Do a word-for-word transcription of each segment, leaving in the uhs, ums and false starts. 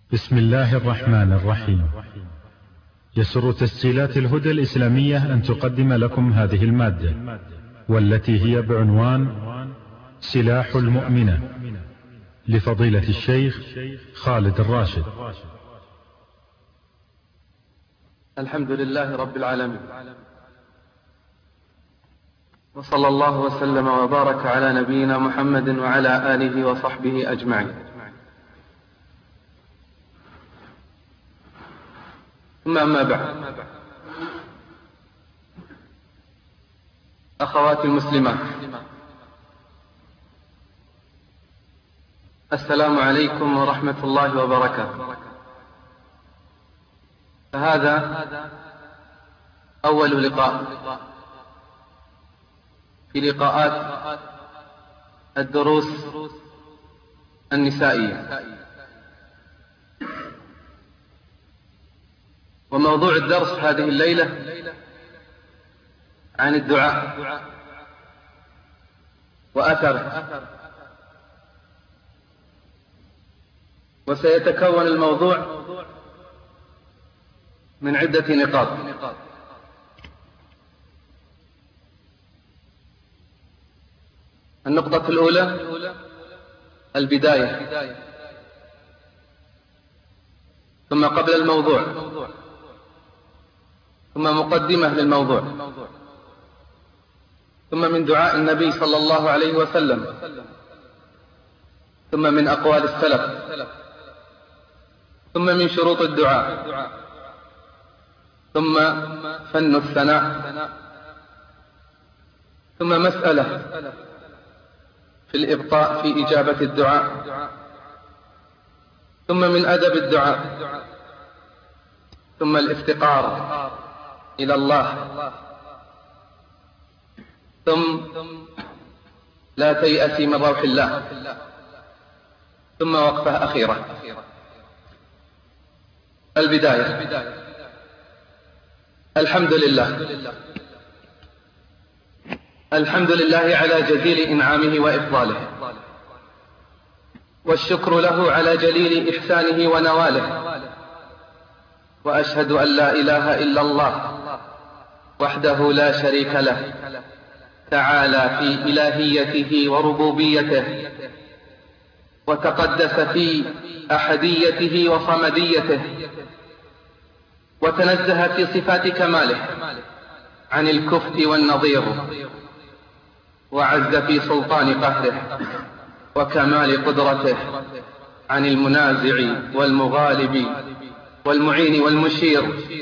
بسم الله الرحمن الرحيم. يسر تسجيلات الهدى الإسلامية أن تقدم لكم هذه المادة، والتي هي بعنوان سلاح المؤمنة، لفضيلة الشيخ خالد الراشد. الحمد لله رب العالمين، وصلى الله وسلم وبارك على نبينا محمد وعلى آله وصحبه أجمعين. ثم أما بعد، أخواتي المسلمات، السلام عليكم ورحمة الله وبركاته. فهذا أول لقاء في لقاءات الدروس النسائية، وموضوع الدرس هذه الليلة عن الدعاء وأثره، وسيتكون الموضوع من عدة نقاط. النقطة الأولى البداية، ثم قبل الموضوع، ثم مقدمة للموضوع، ثم من دعاء النبي صلى الله عليه وسلم، ثم من أقوال السلف، ثم من شروط الدعاء، ثم فن الثناء، ثم مسألة في الإبطاء في إجابة الدعاء، ثم من أدب الدعاء، ثم الافتقار إلى الله، ثم لا تيأسي من روح الله، ثم وقفة أخيرة. البداية. الحمد لله الحمد لله على جزيل إنعامه وإفضاله، والشكر له على جليل إحسانه ونواله، وأشهد أن لا إله إلا الله وحده لا شريك له، تعالى في إلهيته وربوبيته، وتقدس في أحديته وصمديته، وتنزه في صفات كماله عن الكفء والنظير، وعز في سلطان قهره وكمال قدرته عن المنازع والمغالب والمعين والمشير،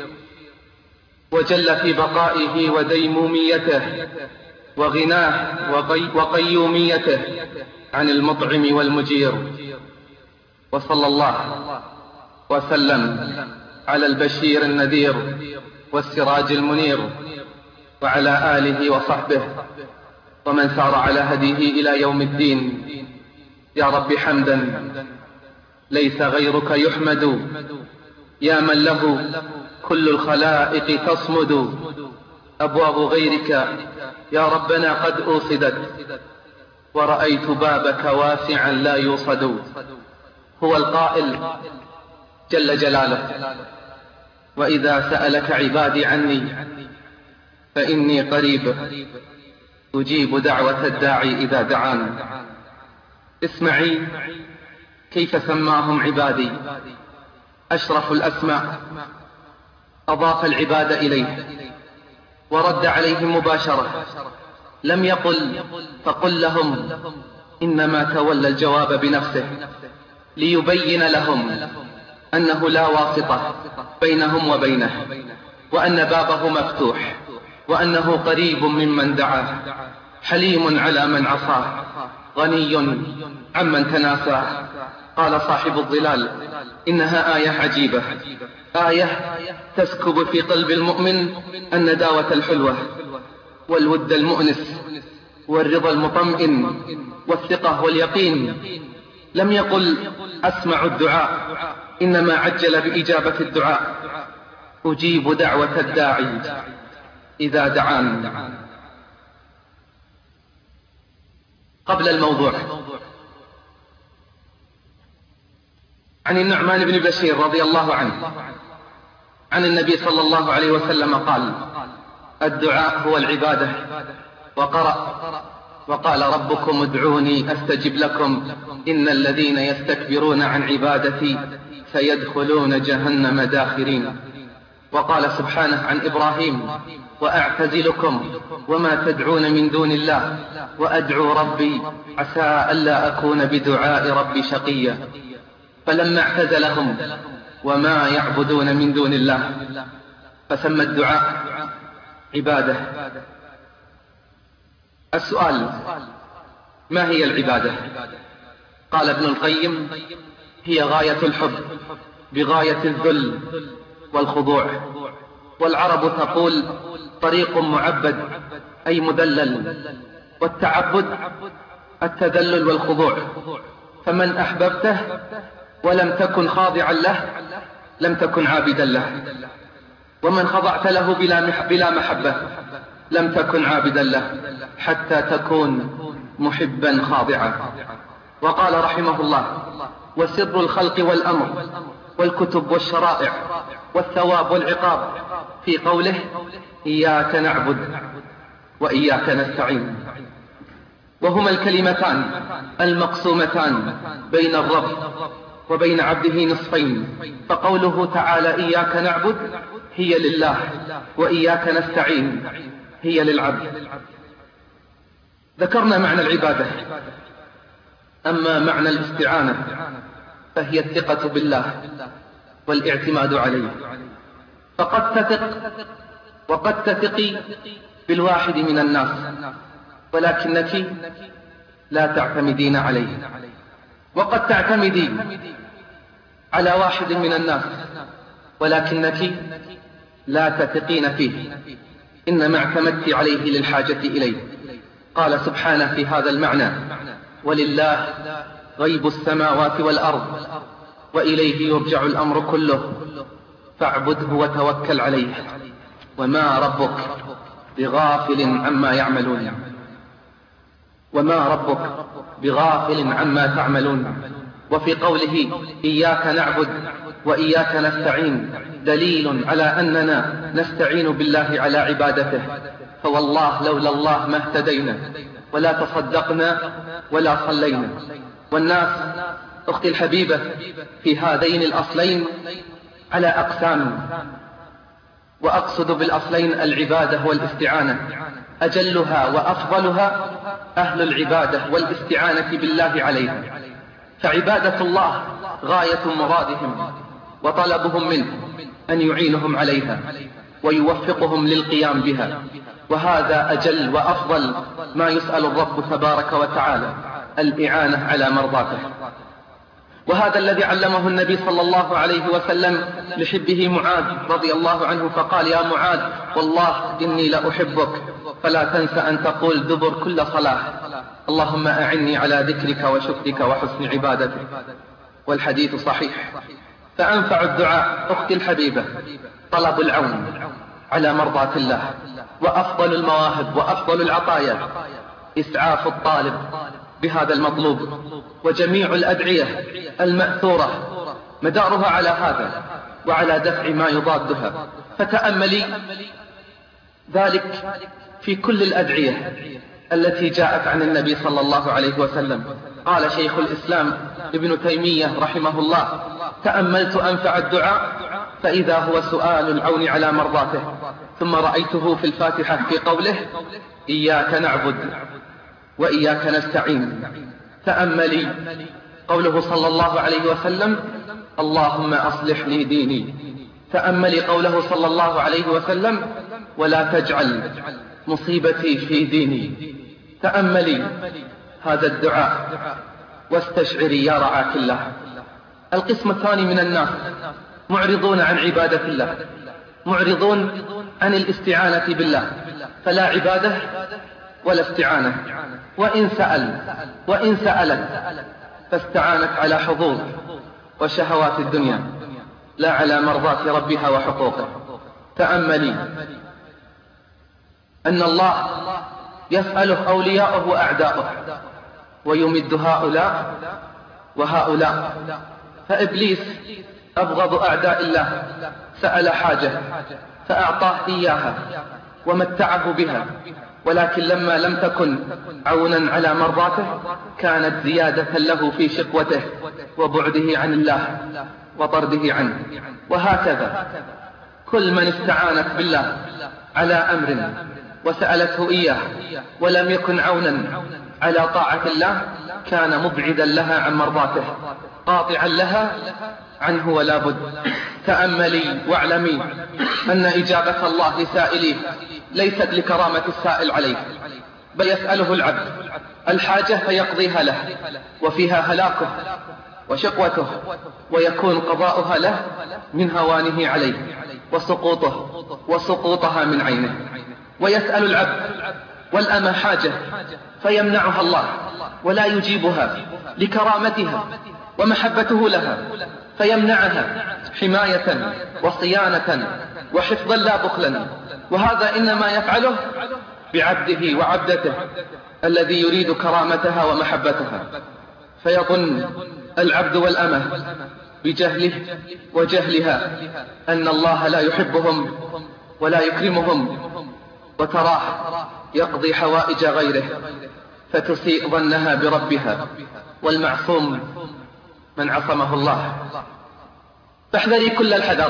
وجل في بقائه وديموميته وغناه وقيوميته عن المطعم والمجير. وصلى الله وسلم على البشير النذير والسراج المنير، وعلى آله وصحبه ومن سار على هديه إلى يوم الدين. يا رب حمدا ليس غيرك يحمد، يا من له كل الخلائق تصمد، أبواب غيرك يا ربنا قد أوصدت، ورأيت بابك واسعا لا يوصد. هو القائل جل جلاله: وإذا سألك عبادي عني فإني قريب أجيب دعوة الداعي إذا دعان. اسمعي كيف سماهم عبادي، أشرف الأسماء، أضاف العباد إليه ورد عليهم مباشرة، لم يقل فقل لهم، إنما تولى الجواب بنفسه ليبين لهم أنه لا واسطة بينهم وبينه، وأن بابه مفتوح، وأنه قريب ممن دعاه، حليم على من عصاه، غني عمن تناساه. قال صاحب الظلال: إنها آية عجيبة، آية تسكب في قلب المؤمن النداوة الحلوة والود المؤنس والرضا المطمئن والثقة واليقين. لم يقل أسمع الدعاء، إنما عجل بإجابة الدعاء: أجيب دعوة الداعي إذا دعان. قبل الموضوع، عن النعمان بن بشير رضي الله عنه عن النبي صلى الله عليه وسلم قال: الدعاء هو العبادة. وقرأ: وقال ربكم ادعوني أستجب لكم إن الذين يستكبرون عن عبادتي سيدخلون جهنم داخرين. وقال سبحانه عن إبراهيم: وأعتزلكم وما تدعون من دون الله وأدعو ربي عسى ألا أكون بدعاء ربي شقيا. فلما اعتزلهم وما يعبدون من دون الله فسمى الدعاء عبادة. السؤال: ما هي العبادة؟ قال ابن القيم: هي غاية الحب بغاية الذل والخضوع. والعرب تقول: طريق معبد أي مدلل، والتعبد التذلل والخضوع. فمن أحببته ولم تكن خاضعا له لم تكن عابدا له، ومن خضعت له بلا محبة لم تكن عابدا له حتى تكون محبا خاضعا. وقال رحمه الله: وسر الخلق والأمر والكتب والشرائع والثواب والعقاب في قوله: إياك نعبد وإياك نستعين. وهما الكلمتان المقسومتان بين الرب وبين عبده نصفين. فقوله تعالى: إياك نعبد هي لله، وإياك نستعين هي للعبد. ذكرنا معنى العبادة. أما معنى الاستعانة فهي الثقة بالله والاعتماد عليه. فقد تثق وقد تثقي بالواحد من الناس، ولكنك لا تعتمدين عليه. وقد تعتمدي على واحد من الناس ولكنك لا تثقين فيه، إنما اعتمدت عليه للحاجة إليه. قال سبحانه في هذا المعنى: ولله غيب السماوات والأرض وإليه يرجع الأمر كله فاعبده وتوكل عليه وما ربك بغافل عما يعملون وما ربك بغافل عما تعملون. وفي قوله: إياك نعبد وإياك نستعين دليل على أننا نستعين بالله على عبادته. فوالله لولا الله ما اهتدينا ولا تصدقنا ولا صلينا. والناس أختي الحبيبة في هذين الأصلين على أقسام، وأقصد بالأصلين العبادة والاستعانة. أجلها وأفضلها أهل العبادة والاستعانة بالله عليها، فعبادة الله غاية مرادهم وطلبهم منه أن يعينهم عليها ويوفقهم للقيام بها. وهذا أجل وأفضل ما يسأل الرب تبارك وتعالى، الإعانة على مرضاته. وهذا الذي علمه النبي صلى الله عليه وسلم لحبه معاذ رضي الله عنه، فقال: يا معاذ والله إني لأحبك فلا تنس أن تقول دبر كل صلاة: اللهم أعني على ذكرك وشكرك وحسن عبادتك. والحديث صحيح. فأنفع الدعاء أختي الحبيبة طلب العون على مرضاة الله، وأفضل المواهب وأفضل العطايا إسعاف الطالب بهذا المطلوب. وجميع الأدعية المأثورة مدارها على هذا وعلى دفع ما يضادها. فتأملي ذلك في كل الأدعية التي جاءت عن النبي صلى الله عليه وسلم. قال شيخ الإسلام ابن تيمية رحمه الله: تأملت أنفع الدعاء فإذا هو سؤال العون على مرضاته. ثم رأيته في الفاتحة في قوله: إياك نعبد وإياك نستعين. تأملي قوله صلى الله عليه وسلم: اللهم أصلح لي ديني. تأملي قوله صلى الله عليه وسلم: ولا تجعل مصيبتي في ديني. تأملي هذا الدعاء واستشعري يا رعاك الله. القسم الثاني من الناس معرضون عن عبادة الله، معرضون عن الاستعانة بالله، فلا عبادة ولا استعانة. وإن سأل وإن سألت فاستعانت على حظوظ وشهوات الدنيا لا على مرضاة ربها وحقوقه. تأملي أن الله يسأله أولياؤه وأعداؤه، ويمد هؤلاء وهؤلاء فإبليس أبغض أعداء الله سأل حاجة فأعطاه إياها ومتعه بها، ولكن لما لم تكن عونا على مرضاته كانت زيادة له في شقوته وبعده عن الله وطرده عنه. وهكذا كل من استعانت بالله على أمر وسألته إياه ولم يكن عونا على طاعة الله كان مبعدا لها عن مرضاته، قاطعا لها عنه ولا بد. تأملي واعلمي أن إجابة الله لسائليه ليست لكرامة السائل عليه، بل يسأله العبد الحاجة فيقضيها له، وفيها هلاكه وشقوته، ويكون قضاؤها له من هوانه عليه وسقوطه وسقوطها من عينه. ويسأل العبد والأمة حاجة فيمنعها الله ولا يجيبها لكرامتها ومحبته لها، فيمنعها حماية وصيانة وحفظا لا بخلا. وهذا إنما يفعله بعبده وعبدته الذي يريد كرامتها ومحبتها. فيظن العبد والأمة بجهله وجهلها أن الله لا يحبهم ولا يكرمهم، وتراه يقضي حوائج غيره فتسيء ظنها بربها، والمعصوم من عصمه الله. فاحذري كل الحذر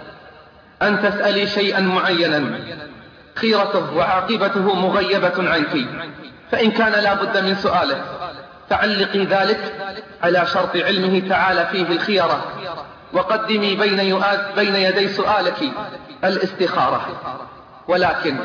أن تسألي شيئا معينا خيرته وعاقبته مغيبة عنك، فإن كان لا بد من سؤاله فعلقي ذلك على شرط علمه تعالى فيه الخيرة، وقدمي بين, بين يدي سؤالك الاستخارة. ولكن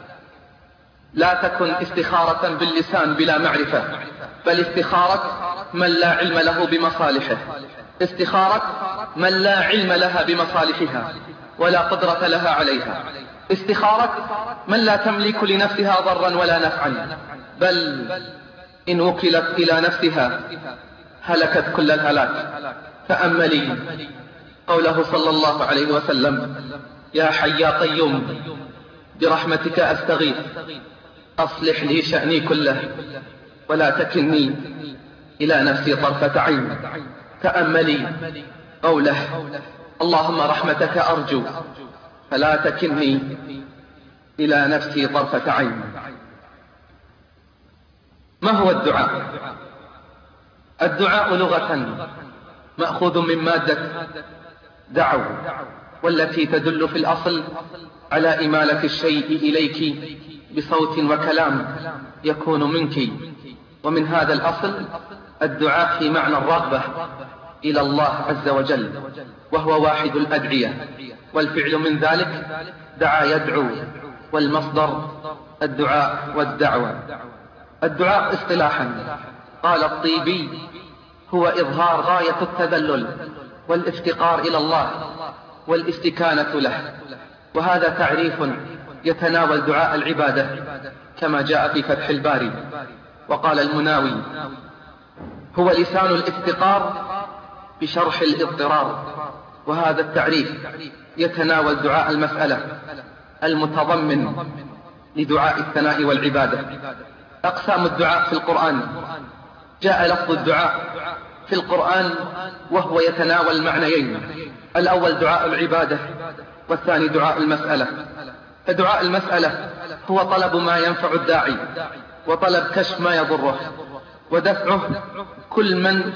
لا تكن استخارة باللسان بلا معرفة، بل استخارة من لا علم له بمصالحه، استخارة من لا علم لها بمصالحها ولا قدرة لها عليها، استخارة من لا تملك لنفسها ضرا ولا نفعا، بل إن وكلت إلى نفسها هلكت كل الهلاك. تأملي قوله صلى الله عليه وسلم: يا حي يا قيوم برحمتك أستغيث أصلح لي شأني كله ولا تكلني إلى نفسي طرفة عين. تأملي قوله: اللهم رحمتك أرجو فلا تكلني إلى نفسي طرفة عين. ما هو الدعاء؟ الدعاء لغة مأخوذ من مادة دعوا، والتي تدل في الأصل على إمالة الشيء إليك بصوت وكلام يكون منك، ومن هذا الأصل الدعاء في معنى الرغبة إلى الله عز وجل، وهو واحد الأدعية، والفعل من ذلك دعا يدعو، والمصدر الدعاء والدعوة. الدعاء اصطلاحا قال الطيبي هو إظهار غاية التذلل والافتقار إلى الله والاستكانة له، وهذا تعريف يتناول دعاء العبادة كما جاء في فتح الباري. وقال المناوي هو لسان الافتقار بشرح الاضطرار، وهذا التعريف يتناول دعاء المسألة المتضمن لدعاء الثناء والعبادة. أقسام الدعاء في القرآن: جاء لفظ الدعاء في القرآن وهو يتناول معنيين: الأول دعاء العبادة، والثاني دعاء المسألة. فدعاء المسألة هو طلب ما ينفع الداعي، وطلب كشف ما يضره، ودفعه كل من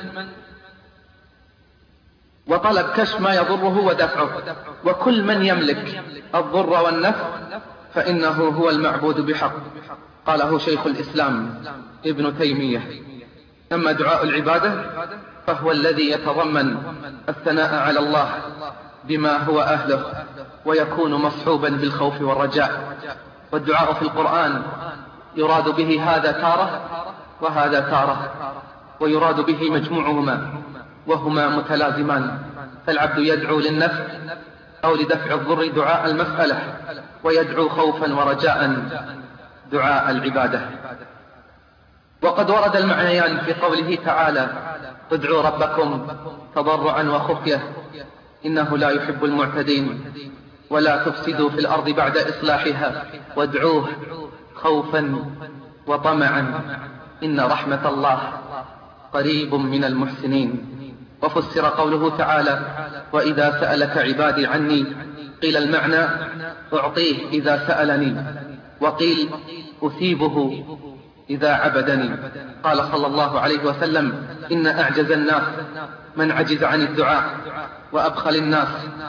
وطلب كشف ما يضره ودفعه وكل من يملك الضر والنفع فإنه هو المعبود بحق، قاله شيخ الإسلام ابن تيمية. أما دعاء العبادة فهو الذي يتضمن الثناء على الله بما هو أهله، ويكون مصحوبا بالخوف والرجاء. والدعاء في القرآن يراد به هذا تارة وهذا تارة، ويراد به مجموعهما وهما متلازمان، فالعبد يدعو للنفع أو لدفع الضر دعاء المسألة، ويدعو خوفا ورجاء دعاء العبادة. وقد ورد المعنيان في قوله تعالى: ادعوا ربكم تضرعا وخفية إنه لا يحب المعتدين، ولا تفسدوا في الأرض بعد إصلاحها وادعوه خوفا وطمعا إن رحمة الله قريب من المحسنين. وفسر قوله تعالى: وإذا سألك عبادي عني، قيل المعنى: أعطيه إذا سألني، وقيل: أثيبه إذا عبدني. قال صلى الله عليه وسلم: إن أعجز الناس من عجز عن الدعاء، وأبخل الناس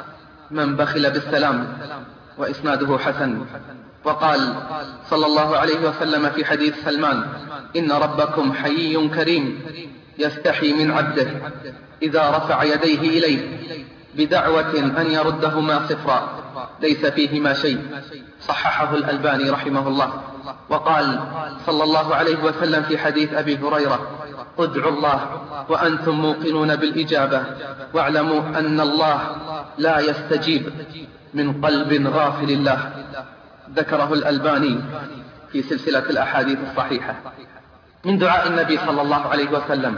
من بخل بالسلام. وإسناده حسن. وقال صلى الله عليه وسلم في حديث سلمان: إن ربكم حيي كريم يستحي من عبده إذا رفع يديه إليه بدعوة أن يردهما صفرا ليس فيهما شيء. صححه الألباني رحمه الله. وقال صلى الله عليه وسلم في حديث أبي هريرة: ادعوا الله وأنتم موقنون بالإجابة، واعلموا أن الله لا يستجيب من قلب غافل الله. ذكره الألباني في سلسلة الأحاديث الصحيحة. من دعاء النبي صلى الله عليه وسلم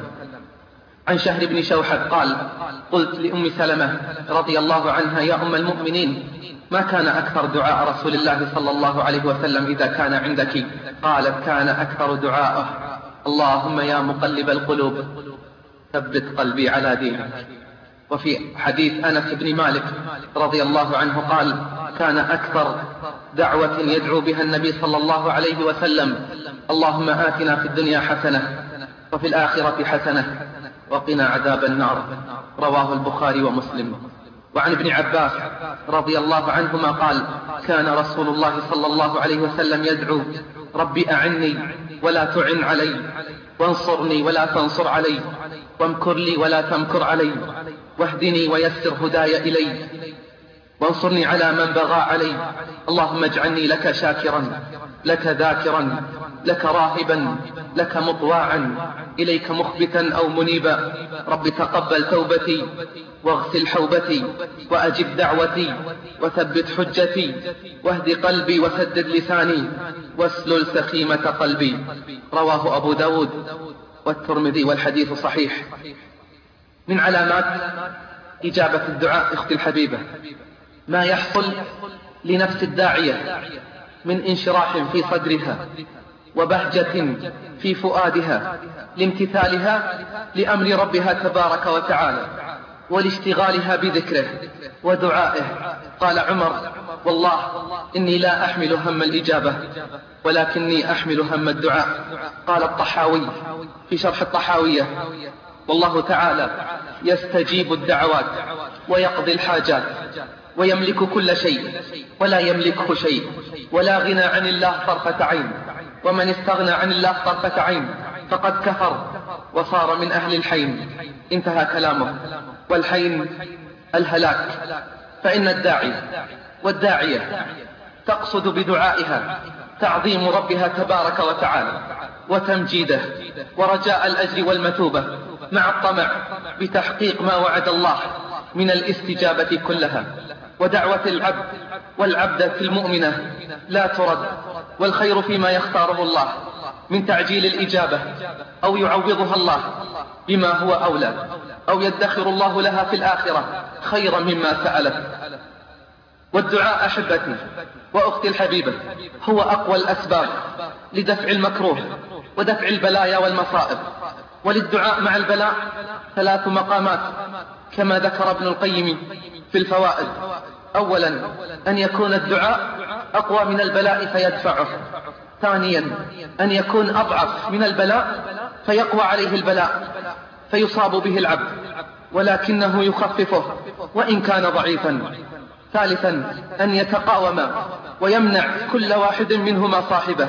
عن شهر بن شوحب قال: قلت لأم سلمة رضي الله عنها: يا أم المؤمنين، ما كان أكثر دعاء رسول الله صلى الله عليه وسلم إذا كان عندك؟ قالت: كان أكثر دعاءه: اللهم يا مقلب القلوب ثبت قلبي على دينك. وفي حديث أنس بن مالك رضي الله عنه قال: كان أكثر دعوة يدعو بها النبي صلى الله عليه وسلم: اللهم آتنا في الدنيا حسنة وفي الآخرة حسنة وقنا عذاب النار. رواه البخاري ومسلم. وعن ابن عباس رضي الله عنهما قال: كان رسول الله صلى الله عليه وسلم يدعو: ربي أعني ولا تعن علي، وانصرني ولا تنصر علي، وامكر لي ولا تمكر علي، واهدني ويسر هداي إلي، وانصرني على من بغى علي. اللهم اجعلني لك شاكرا، لك ذاكرا، لك راهبا، لك مطواعا، إليك مخبتا أو منيبا. رب تقبل توبتي، واغسل حوبتي، وأجب دعوتي، وثبت حجتي، واهد قلبي، وسدد لساني، واسلل سخيمة قلبي. رواه أبو داود والترمذي والحديث صحيح. من علامات إجابة الدعاء أختي الحبيبة ما يحصل لنفس الداعية من انشراح في صدرها وبهجة في فؤادها لامتثالها لأمر ربها تبارك وتعالى ولاشتغالها بذكره ودعائه. قال عمر: والله إني لا أحمل هم الإجابة ولكني أحمل هم الدعاء. قال الطحاوي في شرح الطحاوية: والله تعالى يستجيب الدعوات ويقضي الحاجات ويملك كل شيء ولا يملكه شيء، ولا غنى عن الله طرفة عين، ومن استغنى عن الله طرفة عين فقد كفر وصار من أهل الحين. انتهى كلامه. والحين الهلاك. فإن الداعي والداعية تقصد بدعائها تعظيم ربها تبارك وتعالى وتمجيده ورجاء الأجر والمثوبة، مع الطمع بتحقيق ما وعد الله من الاستجابة كلها. ودعوة العبد والعبدة المؤمنة لا ترد، والخير فيما يختاره الله من تعجيل الإجابة، أو يعوضها الله بما هو أولى، أو يدخر الله لها في الآخرة خيرا مما سألت. والدعاء أحبتي وأختي الحبيبة هو أقوى الأسباب لدفع المكروه ودفع البلايا والمصائب. وللدعاء مع البلاء ثلاث مقامات كما ذكر ابن القيم في الفوائد. أولا، أن يكون الدعاء أقوى من البلاء فيدفعه. ثانيا، أن يكون أضعف من البلاء فيقوى عليه البلاء فيصاب به العبد ولكنه يخففه وإن كان ضعيفا. ثالثا، أن يتقاوم ويمنع كل واحد منهما صاحبه.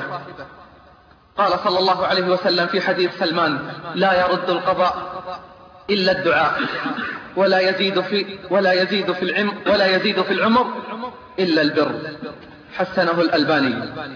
قال صلى الله عليه وسلم في حديث سلمان: لا يرد القضاء إلا الدعاء، ولا يزيد في ولا يزيد في العمر ولا يزيد في العمر إلا البر. حسنه الألباني.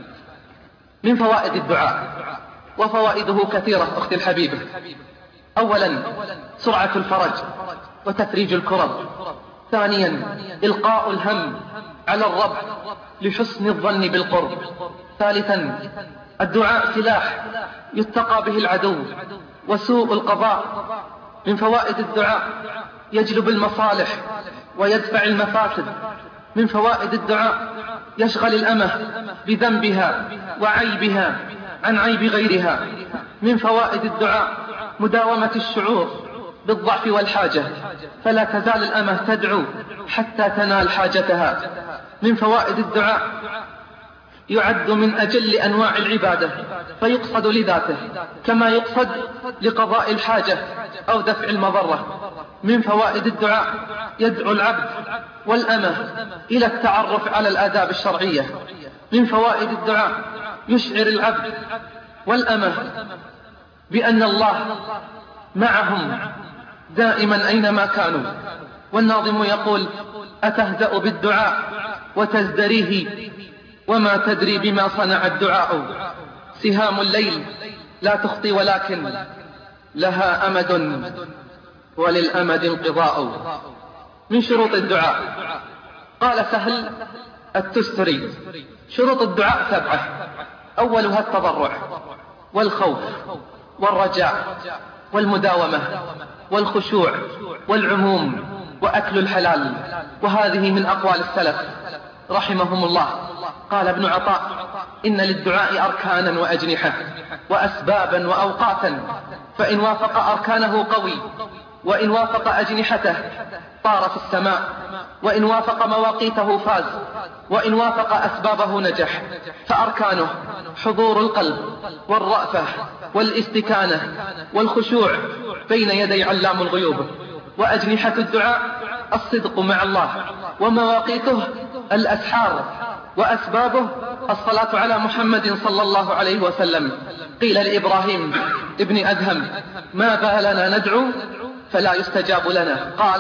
من فوائد الدعاء، وفوائده كثيرة أختي الحبيبة: أولا، سرعة الفرج وتفريج الكرب. ثانيا، إلقاء الهم على الرب لحسن الظن بالقرب. ثالثا، الدعاء سلاح يتقى به العدو وسوء القضاء. من فوائد الدعاء: يجلب المصالح ويدفع المفاسد. من فوائد الدعاء: يشغل الأمة بذنبها وعيبها عن عيب غيرها. من فوائد الدعاء: مداومة الشعور بالضعف والحاجة، فلا تزال الأمة تدعو حتى تنال حاجتها. من فوائد الدعاء: يعد من أجل أنواع العبادة، فيقصد لذاته كما يقصد لقضاء الحاجة أو دفع المضرة. من فوائد الدعاء: يدعو العبد والأمة إلى التعرف على الآداب الشرعية. من فوائد الدعاء: يشعر العبد والأمة بأن الله معهم دائما أينما كانوا. والناظم يقول: أتهزأ بالدعاء وتزدريه وما تدري بما صنع الدعاء. سهام الليل لا تخطي ولكن لها أمد وللأمد انقضاء. من شروط الدعاء: قال سهل التستري: شروط الدعاء سبعة، أولها التضرع والخوف والرجاء والمداومة والخشوع والعموم وأكل الحلال. وهذه من أقوال السلف رحمهم الله. قال ابن عطاء: إن للدعاء أركانا وأجنحة وأسبابا وأوقاتا، فإن وافق أركانه قوي، وإن وافق أجنحته طار في السماء، وإن وافق مواقيته فاز، وإن وافق أسبابه نجح. فأركانه حضور القلب والرأفة والاستكانة والخشوع بين يدي علام الغيوب. وأجنحة الدعاء الصدق مع الله. ومواقيته الأسحار. وأسبابه الصلاة على محمد صلى الله عليه وسلم. قيل لإبراهيم ابن أدهم: ما بالنا ندعو فلا يستجاب لنا؟ قال: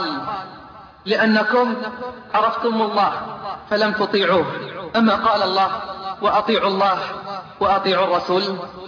لأنكم عرفتم الله فلم تطيعوه. أما قال الله: وأطيعوا الله وأطيعوا الرسول؟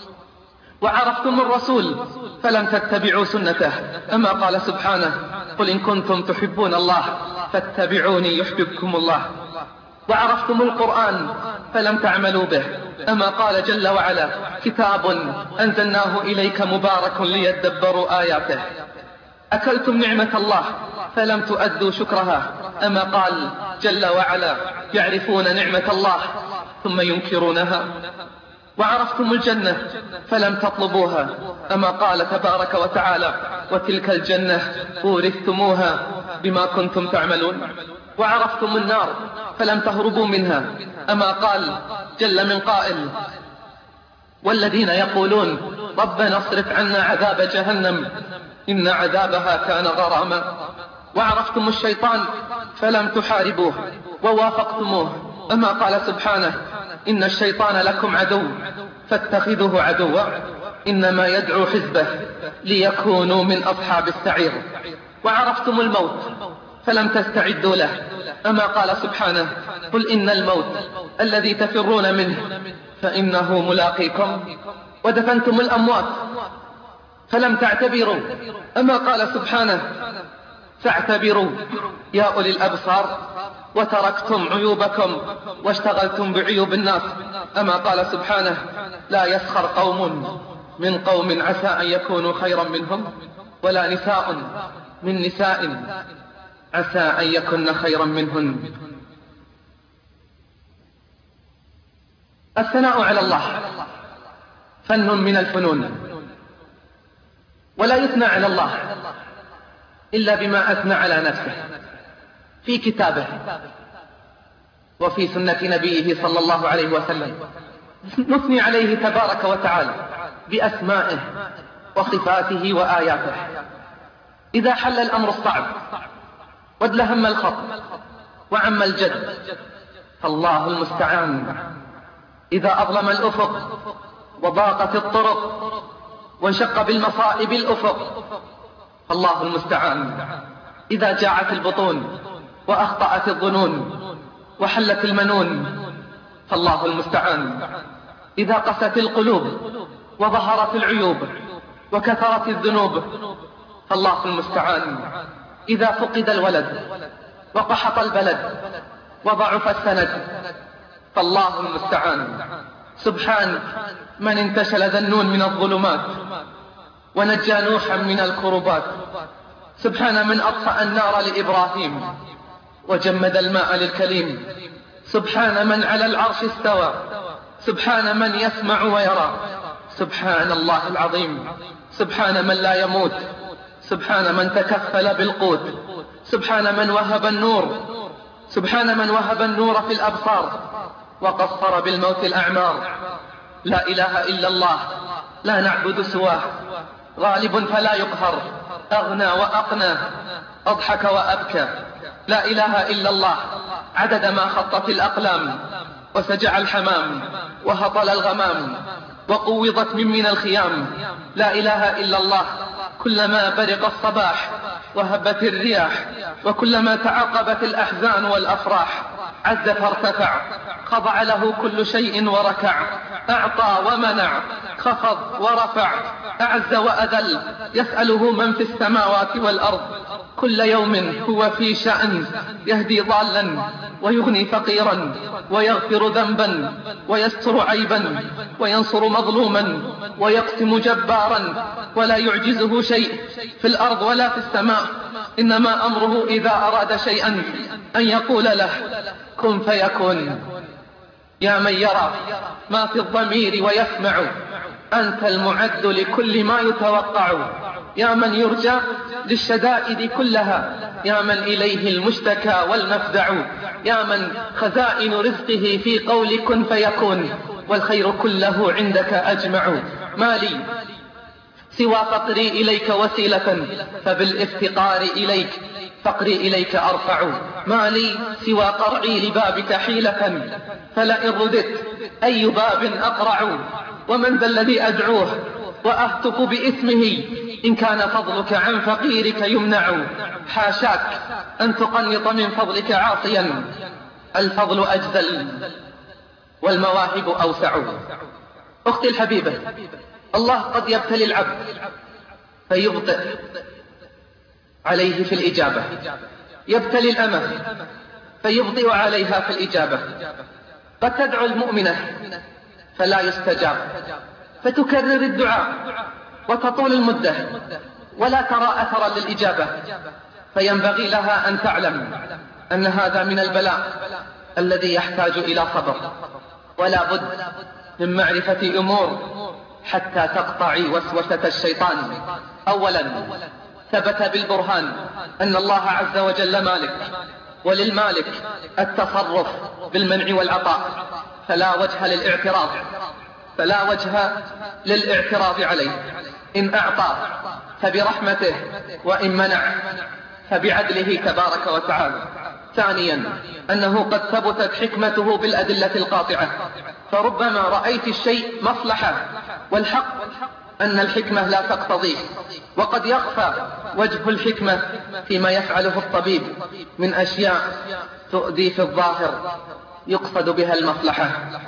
وعرفتم الرسول فلم تتبعوا سنته. أما قال سبحانه: قل إن كنتم تحبون الله فاتبعوني يحببكم الله. وعرفتم القرآن فلم تعملوا به. أما قال جل وعلا: كتاب أنزلناه إليك مبارك ليدبروا آياته. أكلتم نعمة الله فلم تؤدوا شكرها. أما قال جل وعلا: يعرفون نعمة الله ثم ينكرونها. وعرفتم الجنة فلم تطلبوها. أما قال تبارك وتعالى: وتلك الجنة أورثتموها بما كنتم تعملون. وعرفتم النار فلم تهربوا منها. أما قال جل من قائل: والذين يقولون ربنا اصرف عنا عذاب جهنم إن عذابها كان غراما. وعرفتم الشيطان فلم تحاربوه ووافقتموه. أما قال سبحانه: إن الشيطان لكم عدو فاتخذوه عدوا إنما يدعو حزبه ليكونوا من أصحاب السعير. وعرفتم الموت فلم تستعدوا له. أما قال سبحانه: قل إن الموت الذي تفرون منه فإنه ملاقيكم. ودفنتم الأموات فلم تعتبروا. أما قال سبحانه: فاعتبروا يا أولي الأبصار. وتركتم عيوبكم واشتغلتم بعيوب الناس. أما قال سبحانه: لا يسخر قوم من قوم عسى أن يكونوا خيرا منهم، ولا نساء من نساء عسى أن يكن خيرا منهن. الثناء على الله فن من الفنون، ولا يثنى على الله إلا بما أثنى على نفسه في كتابه وفي سنة نبيه صلى الله عليه وسلم. نثني عليه تبارك وتعالى بأسمائه وصفاته وآياته. إذا حل الأمر الصعب وادلهم الخط وعم الجد فالله المستعان. إذا أظلم الأفق وضاقت الطرق وانشق بالمصائب الأفق فالله المستعان. إذا جاعت البطون وأخطأت الظنون وحلت المنون فالله المستعان. إذا قست القلوب وظهرت العيوب وكثرت الذنوب فالله المستعان. إذا فقد الولد وقحط البلد وضعف السند فالله المستعان. سبحان من انتشل ذنون من الظلمات ونجى نوحا من الكربات. سبحان من أطفأ النار لإبراهيم وجمد الماء للكليم. سبحان من على العرش استوى. سبحان من يسمع ويرى. سبحان الله العظيم. سبحان من لا يموت. سبحان من تكفل بالقوت، سبحان من وهب النور، سبحان من وهب النور في الأبصار وقصر بالموت الأعمار. لا إله إلا الله، لا نعبد سواه، غالب فلا يقهر، أغنى وأقنى، أضحك وأبكى. لا إله إلا الله، عدد ما خطت الأقلام وسجع الحمام وهطل الغمام وقوضت من من الخيام. لا إله إلا الله، كلما برق الصباح وهبت الرياح وكلما تعاقبت الأحزان والأفراح عز فارتفع، خضع له كل شيء وركع، أعطى ومنع، خفض ورفع، أعز وأذل، يسأله من في السماوات والأرض، كل يوم هو في شأن، يهدي ضالا ويغني فقيرا ويغفر ذنبا ويستر عيبا وينصر مظلوما ويقسم جبارا، ولا يعجزه شيء في الأرض ولا في السماء، إنما أمره إذا أراد شيئا أن يقول له كن فيكون. يا من يرى ما في الضمير ويسمع، أنت المعد لكل ما يتوقع. يا من يرجى للشدائد كلها، يا من إليه المشتكى والمفزع. يا من خزائن رزقه في قول كن فيكون، والخير كله عندك أجمع. ما لي سوى فقري إليك وسيلة، فبالافتقار إليك فقري إليك أرفع. ما لي سوى قرعي لبابك حيلة، فلئن رددت أي باب أقرع. ومن ذا الذي أدعوه وأهتف باسمه، إن كان فضلك عن فقيرك يمنع. حاشاك أن تقنط من فضلك عاصيا، الفضل أجزل والمواهب أوسع. أختي الحبيبة، الله قد يبتلي العبد فيبطئ عليه في الإجابة، يبتلي الأمة فيبطئ عليها في الإجابة. قد تدعو المؤمنة فلا يستجاب، فتكرر الدعاء وتطول المدة ولا ترى أثرا للإجابة. فينبغي لها أن تعلم أن هذا من البلاء الذي يحتاج إلى صبر، ولا بد من معرفة أمور حتى تقطعي وسوسة الشيطان. أولا، ثبت بالبرهان أن الله عز وجل مالك، وللمالك التصرف بالمنع والعطاء، فلا وجه للاعتراض فلا وجه للاعتراض عليه. إن أعطى فبرحمته، وإن منع فبعدله تبارك وتعالى. ثانيا، أنه قد ثبتت حكمته بالأدلة القاطعة، فربما رأيت الشيء مصلحة، والحق أن الحكمة لا تقتضيه، وقد يخفى وجه الحكمة فيما يفعله الطبيب من أشياء تؤدي في الظاهر يقصد بها المصلحة.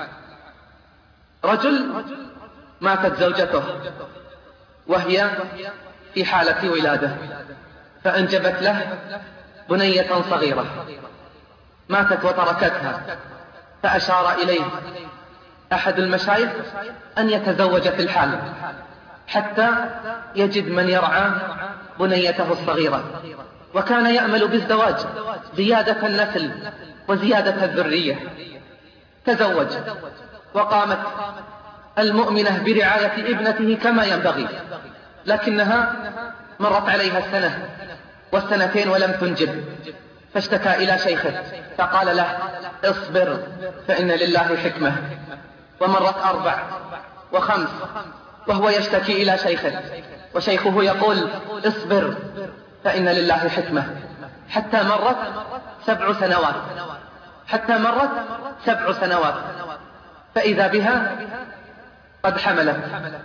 رجل ماتت زوجته وهي في حالة ولادة، فأنجبت له بنية صغيرة، ماتت وتركتها، فأشار إليه أحد المشايخ أن يتزوج في الحال حتى يجد من يرعى بنيته الصغيرة، وكان يأمل بالزواج زيادة النسل وزيادة الذرية. تزوج، وقامت المؤمنة برعاية ابنته كما ينبغي، لكنها مرت عليها السنة والسنتين ولم تنجب، فاشتكى إلى شيخه فقال له اصبر فإن لله حكمة. ومرت أربع وخمس وهو يشتكي إلى شيخه، وشيخه يقول اصبر فإن لله حكمة، حتى مرت سبع سنوات حتى مرت سبع سنوات فإذا بها قد حملت.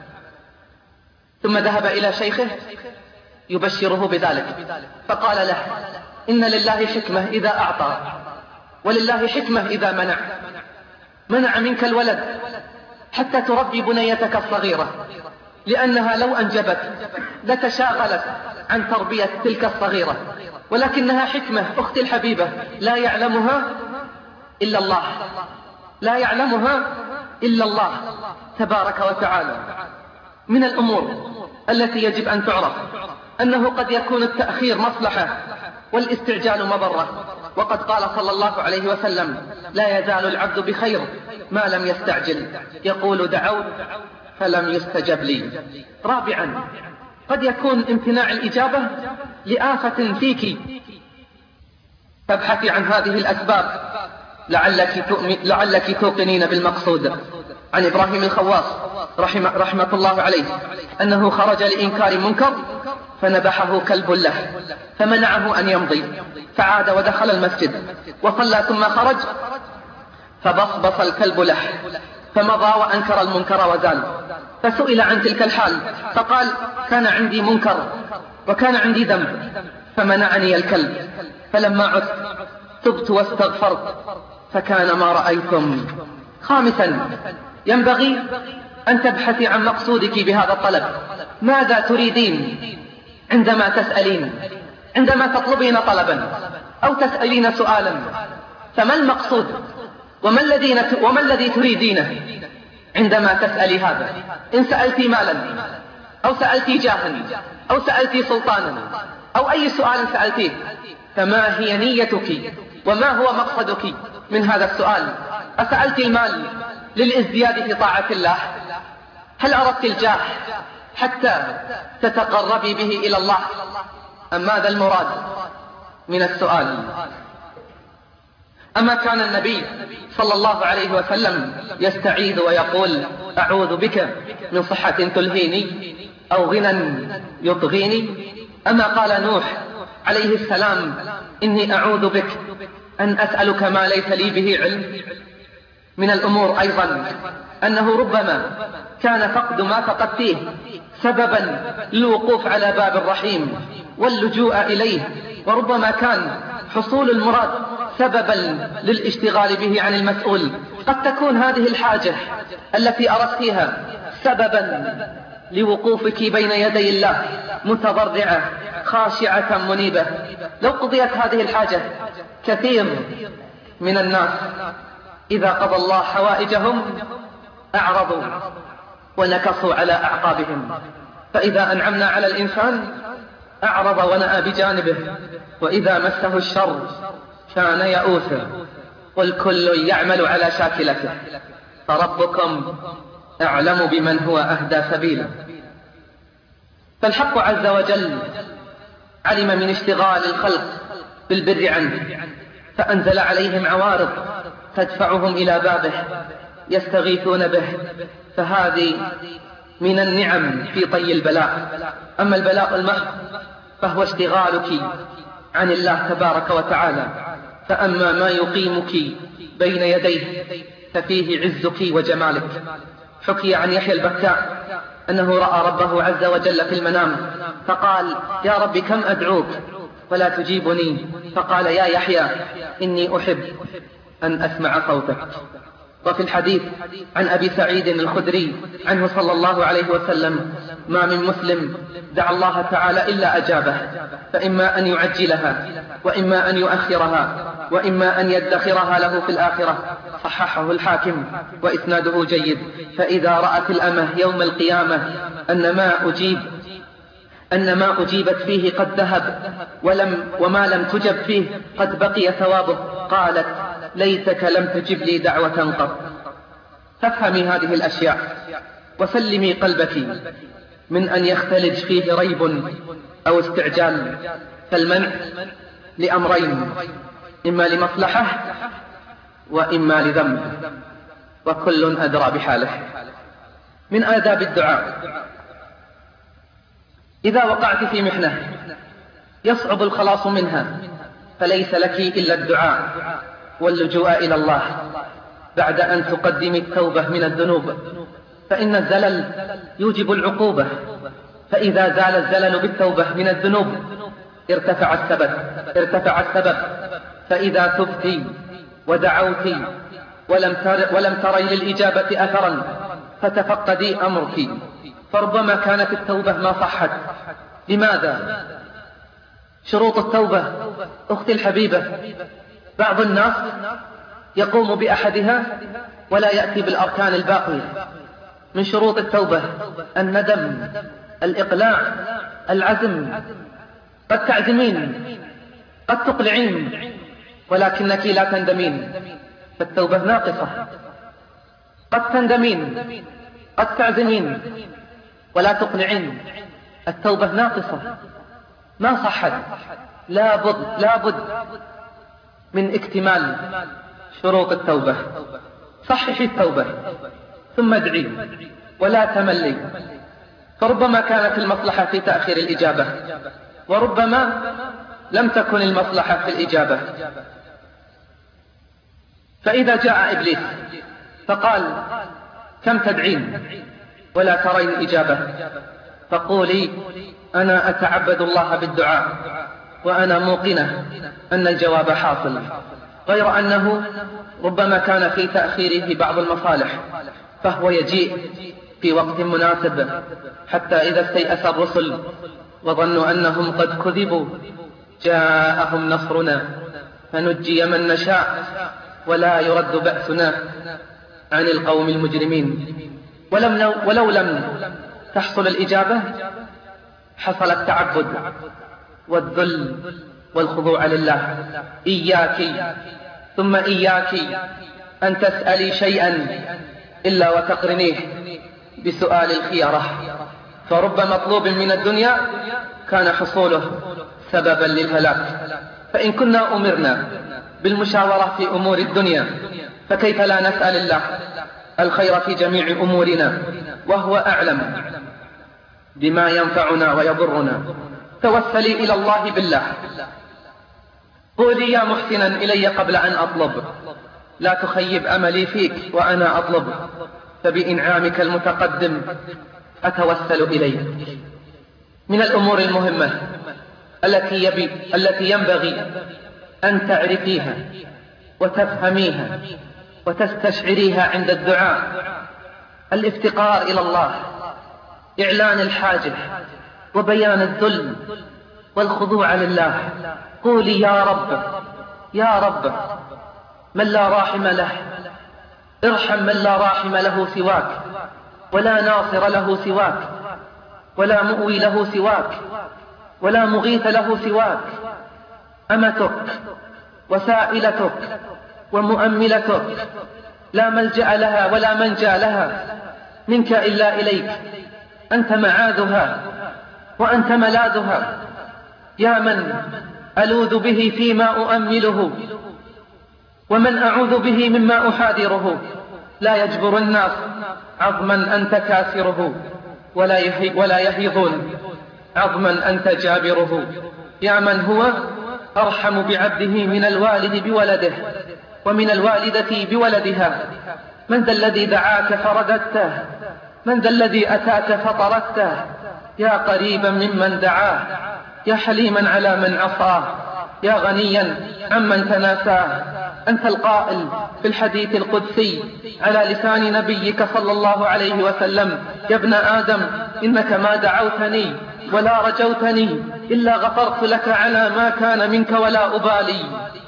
ثم ذهب إلى شيخه يبشره بذلك، فقال له إن لله حكمة إذا أعطى، ولله حكمة إذا منع. منع منك الولد حتى تربي بنيتك الصغيرة، لأنها لو أنجبت لتشاغلت عن تربية تلك الصغيرة، ولكنها حكمة أختي الحبيبة لا يعلمها إلا الله، لا يعلمها إلا الله تبارك وتعالى. من الأمور التي يجب أن تعرف أنه قد يكون التأخير مصلحة والاستعجال مضرة، وقد قال صلى الله عليه وسلم لا يزال العبد بخير ما لم يستعجل، يقول دعوت فلم يستجب لي. رابعا، قد يكون امتناع الإجابة لآفة فيك، فابحثي عن هذه الأسباب لعلك, لعلك توقنين بالمقصود. عن إبراهيم الخواص رحمة, رحمة الله عليه أنه خرج لإنكار منكر فنبحه كلب له فمنعه أن يمضي، فعاد ودخل المسجد وصلى ثم خرج فبصبص الكلب له فمضى وأنكر المنكر وزال. فسئل عن تلك الحال فقال: كان عندي منكر وكان عندي ذنب فمنعني الكلب، فلما عدت تبت واستغفرت فكان ما رأيتم. خامسا، ينبغي أن تبحثي عن مقصودك بهذا الطلب. ماذا تريدين عندما تسألين؟ عندما تطلبين طلبا أو تسألين سؤالا فما المقصود وما الذي وما الذي تريدينه عندما تسألي هذا؟ إن سألتي مالا أو سألتي جاها أو سألتي سلطانا أو أي سؤال سألتيه، فما هي نيتك وما هو مقصدك من هذا السؤال؟ أسألت المال للازدياد في طاعة الله؟ هل أردت الجاه حتى تتقربي به إلى الله؟ أم ماذا المراد من السؤال؟ أما كان النبي صلى الله عليه وسلم يستعيذ ويقول: أعوذ بك من صحة تلهيني أو غنى يطغيني؟ أما قال نوح عليه السلام: إني أعوذ بك أن أسألك ما ليس لي به علم؟ من الأمور أيضا أنه ربما كان فقد ما فقدتيه سببا للوقوف على باب الرحيم واللجوء إليه، وربما كان حصول المراد سببا للاشتغال به عن المسؤول. قد تكون هذه الحاجة التي أردتها سببا لوقوفك بين يدي الله متضرعة خاشعة منيبة. لو قضيت هذه الحاجة، كثير من الناس إذا قضى الله حوائجهم أعرضوا ونكصوا على أعقابهم، فإذا أنعمنا على الإنسان أعرض ونأى بجانبه، وإذا مسه الشر كان يئوسا. قل كل يعمل على شاكلته فربكم أعلم بمن هو أهدى سبيلا. فالحق عز وجل علم من اشتغال الخلق بالبر عنه فأنزل عليهم عوارض تدفعهم إلى بابه يستغيثون به، فهذه من النعم في طي البلاء. أما البلاء المحض فهو اشتغالك عن الله تبارك وتعالى، فأما ما يقيمك بين يديه ففيه عزك وجمالك. حكي عن يحيى البكاء أنه رأى ربه عز وجل في المنام فقال: يا رب كم أدعوك ولا تجيبني؟ فقال: يا يحيى إني أحب أن أسمع صوتك. وفي الحديث عن أبي سعيد الخدري عنه صلى الله عليه وسلم: ما من مسلم دعا الله تعالى إلا أجابه، فإما أن يعجلها وإما أن يؤخرها وإما أن يدخرها له في الآخرة. صححه الحاكم وإسناده جيد. فإذا رأت الأمة يوم القيامة أن ما أجيب أن ما أجيبت فيه قد ذهب ولم وما لم تجب فيه قد بقي ثوابه، قالت: ليتك لم تجب لي دعوة قط. فافهمي هذه الأشياء وسلمي قلبك من أن يختلج فيه ريب أو استعجال. فالمنع لأمرين: إما لمصلحة وإما لذنب، وكل أدرى بحاله. من آداب الدعاء: إذا وقعت في محنة يصعب الخلاص منها فليس لك إلا الدعاء واللجوء إلى الله بعد أن تقدم التوبة من الذنوب، فإن الزلل يوجب العقوبة، فإذا زال الزلل بالتوبة من الذنوب ارتفع السبب ارتفع السبب فإذا تبتي ودعوتي ولم تر ولم تري للإجابة أثرا فتفقدي أمرك، فربما كانت التوبة ما صحت. لماذا؟ شروط التوبة أختي الحبيبة، بعض الناس يقوم بأحدها ولا يأتي بالأركان الباقية. من شروط التوبة الندم، الإقلاع، العزم. قد تعزمين، قد تقلعين، ولكنك لا تندمين، فالتوبة ناقصة. قد تندمين، قد تعزمين ولا تقلعين، التوبة ناقصة ما صحت، لا بد, لا بد من اكتمال شروط التوبة. صححي التوبة ثم ادعي ولا تملي، فربما كانت المصلحة في تأخير الإجابة، وربما لم تكن المصلحة في الإجابة. فإذا جاء إبليس فقال كم تدعين ولا ترين إجابة، فقولي أنا أتعبد الله بالدعاء وأنا موقنة أن الجواب حاصل، غير أنه ربما كان في تأخيره بعض المصالح، فهو يجيء في وقت مناسب، حتى إذا استيأس الرسل وظنوا أنهم قد كذبوا جاءهم نصرنا فنجي من نشاء ولا يرد بأسنا عن القوم المجرمين. ولم ولو لم تحصل الإجابة حصل التعبد والذل والخضوع لله. إياك ثم إياك أن تسألي شيئا إلا وتقرنيه بسؤال الخيرة، فرب مطلوب من الدنيا كان حصوله سببا للهلاك. فإن كنا أمرنا بالمشاورة في أمور الدنيا فكيف لا نسأل الله الخير في جميع أمورنا وهو أعلم بما ينفعنا ويضرنا. توسلي إلى الله بالله، قولي يا محسنا إلي قبل أن أطلب، لا تخيب أملي فيك وأنا أطلب، فبإنعامك المتقدم أتوسل إليك. من الأمور المهمة التي, يبي التي ينبغي أن تعرفيها وتفهميها وتستشعريها عند الدعاء الافتقار إلى الله، إعلان الحاجة وبيان الذل والخضوع لله. قولي يا رب يا رب، من لا راحم له ارحم من لا راحم له سواك، ولا ناصر له سواك، ولا مؤوي له سواك، ولا مغيث له سواك. أمتك وسائلتك ومؤملتك لا ملجأ لها ولا منجا لها منك إلا إليك، أنت معاذها وأنت ملاذها. يا من ألوذ به فيما أؤمله ومن أعوذ به مما أحاذره، لا يجبر الناس عظما أنت كاسره، ولا ولا يهيضون عظما أنت جابره. يا من هو أرحم بعبده من الوالد بولده ومن الوالدة بولدها. من ذا الذي دعاك فرددته؟ من ذا الذي أتاك فطردته؟ يا قريبا ممن دعاه، يا حليما على من عصاه، يا غنيا عمن تناساه. أنت القائل في الحديث القدسي على لسان نبيك صلى الله عليه وسلم: يا ابن آدم إنك ما دعوتني ولا رجوتني إلا غفرت لك على ما كان منك ولا أبالي.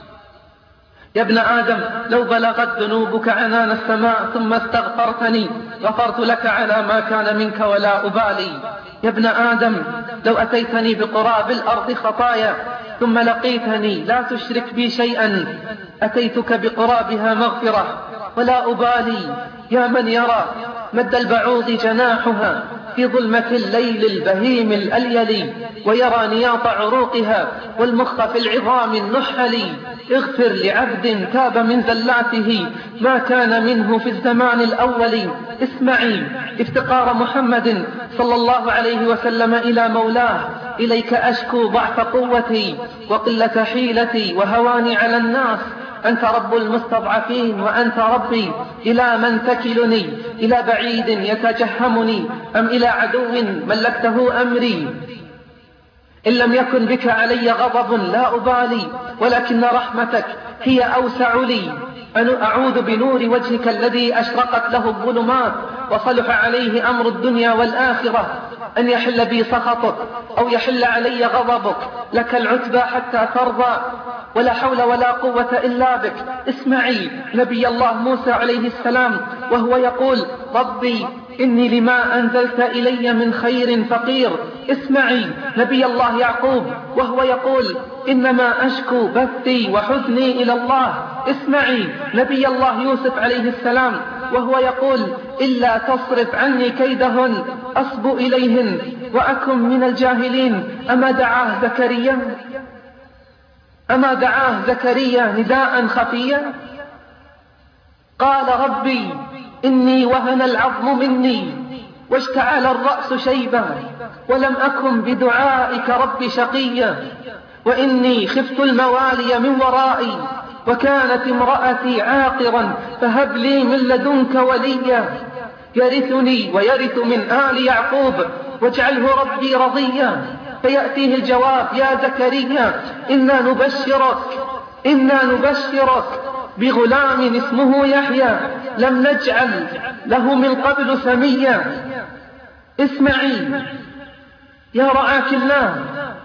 يا ابن آدم لو بلغت ذنوبك عنان السماء ثم استغفرتني غفرت لك على ما كان منك ولا أبالي. يا ابن آدم لو أتيتني بقراب الأرض خطايا ثم لقيتني لا تشرك بي شيئا أتيتك بقرابها مغفرة ولا أبالي. يا من يرى مد البعوض جناحها في ظلمة الليل البهيم الأليلي، ويرى نياط عروقها والمخ في العظام النحلي، اغفر لعبد تاب من زلاته ما كان منه في الزمان الأول. اسمعي افتقار محمد صلى الله عليه وسلم إلى مولاه: إليك أشكو ضعف قوتي وقلة حيلتي وهواني على الناس، أنت رب المستضعفين وأنت ربي، إلى من تكلني؟ إلى بعيد يتجهمني أم إلى عدو ملكته أمري؟ إن لم يكن بك علي غضب لا أبالي، ولكن رحمتك هي أوسع لي. أن أعوذ بنور وجهك الذي أشرقت له الظلمات وصلح عليه أمر الدنيا والآخرة أن يحل بي سخطك أو يحل علي غضبك، لك العتبى حتى ترضى، ولا حول ولا قوة إلا بك. اسمعي نبي الله موسى عليه السلام وهو يقول: ربي إني لما أنزلت إلي من خير فقير. اسمعي نبي الله يعقوب وهو يقول: إنما أشكو بثي وحزني إلى الله. اسمعي نبي الله يوسف عليه السلام وهو يقول: إلا تصرف عني كيدهن أصب إليهن وأكن من الجاهلين. أما دعاه زكريا أما دعاه زكريا نداء خفيا؟ قال ربي إني وهن العظم مني واشتعل الرأس شيبا ولم أكن بدعائك رب شقيا وإني خفت الموالي من ورائي وكانت امرأتي عاقرا فهب لي من لدنك وليا يرثني ويرث من آل يعقوب واجعله ربي رضيا. فيأتيه الجواب: يا زكريا إنا نبشرك إنا نبشرك بغلام اسمه يحيى لم نجعل له من قبل سميا. اسمعي يا رعاك الله،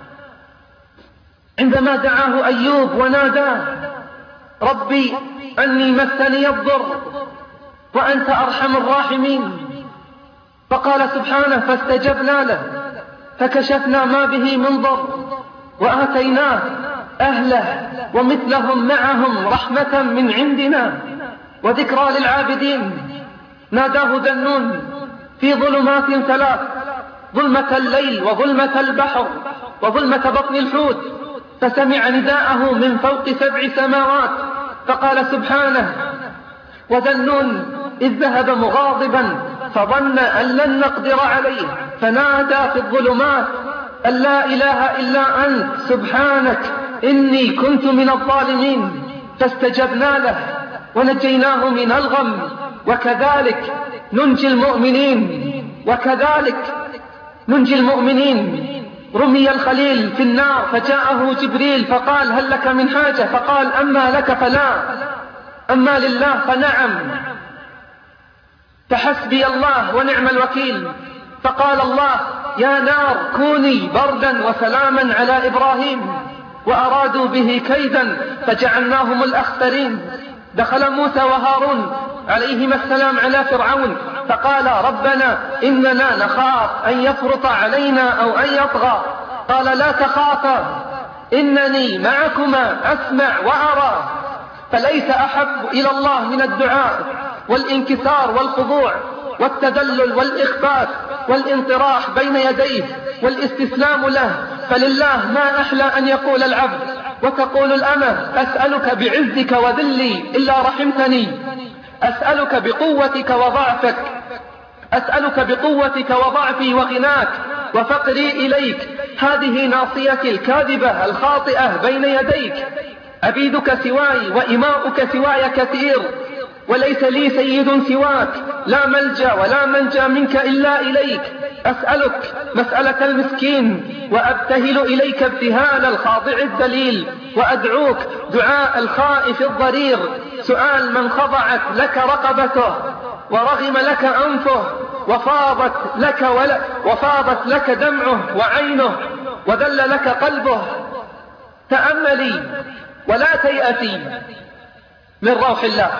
عندما دعاه أيوب وناداه: ربي أني مسني الضر وأنت أرحم الراحمين، فقال سبحانه: فاستجبنا له فكشفنا ما به من ضر وآتيناه أهله ومثلهم معهم رحمة من عندنا وذكرى للعابدين. ناداه ذا النون في ظلمات ثلاث: ظلمة الليل وظلمة البحر وظلمة بطن الحوت، فسمع نداءه من فوق سبع سماوات فقال سبحانه: وذا النون إذ ذهب مغاضبا فظن أن لن نقدر عليه فنادى في الظلمات أن لا إله إلا أنت سبحانك إني كنت من الظالمين. فاستجبنا له ونجيناه من الغم وكذلك ننجي المؤمنين وكذلك ننجي المؤمنين. رمي الخليل في النار فجاءه جبريل فقال: هل لك من حاجة؟ فقال: أما لك فلا، أما لله فنعم، فحسبي الله ونعم الوكيل. فقال الله: يا نار كوني بردا وسلاما على إبراهيم وأرادوا به كيدا فجعلناهم الأخسرين. دخل موسى وهارون عليهما السلام على فرعون فقال: ربنا إننا نخاف أن يفرط علينا أو أن يطغى. قال: لا تخافا إنني معكما أسمع وأرى. فليس أحب إلى الله من الدعاء والانكسار والخضوع والتذلل والإخبات والانطراح بين يديه والاستسلام له. فلله ما أحلى أن يقول العبد وتقول الأمة: أسألك بعزك وذلي إلا رحمتني، أسألك بقوتك وضعفك، أسألك بقوتك وضعفي وغناك وفقري إليك. هذه ناصيتي الكاذبة الخاطئة بين يديك. عبيدك سواي وإماؤك سواي كثير وليس لي سيد سواك، لا ملجأ ولا منجا منك إلا إليك. أسألك مسألة المسكين وأبتهل إليك ابتهال الخاضع الذليل، وأدعوك دعاء الخائف الضرير، سؤال من خضعت لك رقبته ورغم لك أنفه وفاضت لك, ولا وفاضت لك دمعه وعينه وذل لك قلبه. تأملي ولا تيأسي من روح الله،